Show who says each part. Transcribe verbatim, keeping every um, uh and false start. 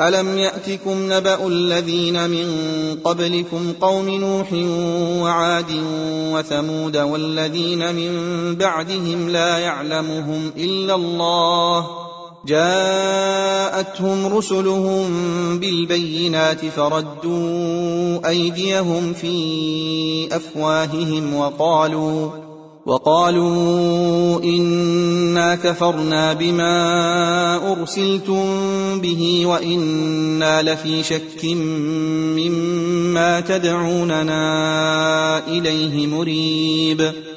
Speaker 1: ألم يأتكم نبأ الذين من قبلكم قوم نوح وعاد وثمود والذين من بعدهم لا يعلمهم إلا الله جاءتهم رسلهم بالبينات فردوا أيديهم في أفواههم وقالوا وقالوا إنا كفرنا بما أرسلتم به وإنا لفي شك مما تدعوننا إليه مريب